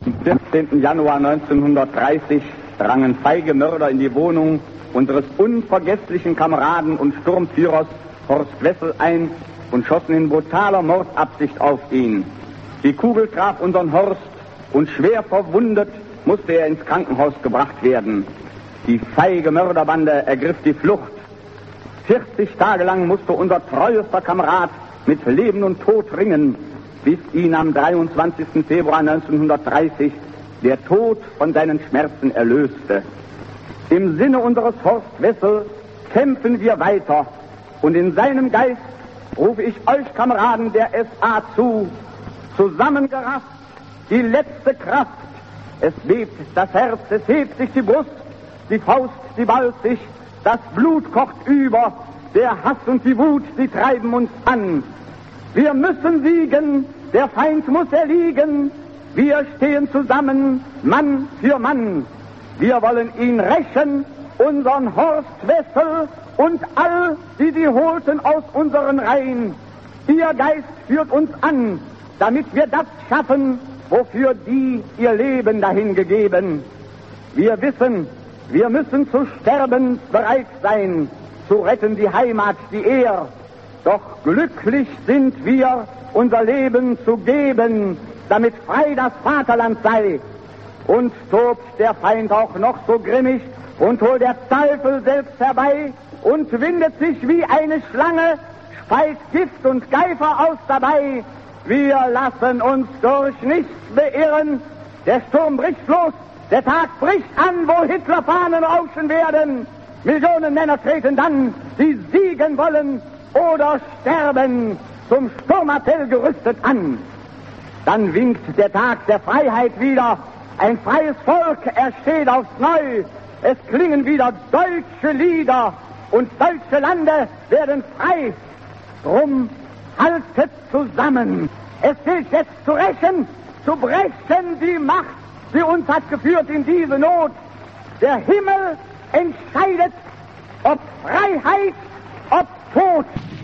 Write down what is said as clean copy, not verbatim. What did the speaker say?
Am 14. Januar 1930 drangen feige Mörder in die Wohnung unseres unvergesslichen Kameraden und Sturmführers Horst Wessel ein und schossen in brutaler Mordabsicht auf ihn. Die Kugel traf unseren Horst und schwer verwundet musste er ins Krankenhaus gebracht werden. Die feige Mörderbande ergriff die Flucht. 40 Tage lang musste unser treuester Kamerad mit Leben und Tod ringen, bis ihn am 23. Februar 1930 der Tod von seinen Schmerzen erlöste. Im Sinne unseres Horst Wessel kämpfen wir weiter und in seinem Geist rufe ich euch Kameraden der SA zu, zusammengerafft, die letzte Kraft. Es bebt das Herz, es hebt sich die Brust, die Faust, die ballt sich, das Blut kocht über, der Hass und die Wut, sie treiben uns an. Wir müssen siegen, der Feind muss erliegen, wir stehen zusammen, Mann für Mann. Wir wollen ihn rächen, unseren Horst Wessel und all, die sie holten aus unseren Reihen. Ihr Geist führt uns an, damit wir das schaffen, wofür die ihr Leben dahingegeben. Wir wissen, wir müssen zu sterben bereit sein, zu retten die Heimat, die Ehr. Doch glücklich sind wir, unser Leben zu geben, damit frei das Vaterland sei. Und tobt der Feind auch noch so grimmig und holt der Teufel selbst herbei und windet sich wie eine Schlange, speist Gift und Geifer aus dabei. Wir lassen uns durch nichts beirren. Der Sturm bricht los, der Tag bricht an, wo Hitlerfahnen rauschen werden. Millionen Männer treten dann, die siegen wollen oder sterben, zum Sturmappell gerüstet an. Dann winkt der Tag der Freiheit wieder. Ein freies Volk ersteht aufs Neu. Es klingen wieder deutsche Lieder und deutsche Lande werden frei. Drum haltet zusammen. Es gilt jetzt zu rächen, zu brechen die Macht, die uns hat geführt in diese Not. Der Himmel entscheidet, ob Freiheit, ob Tod.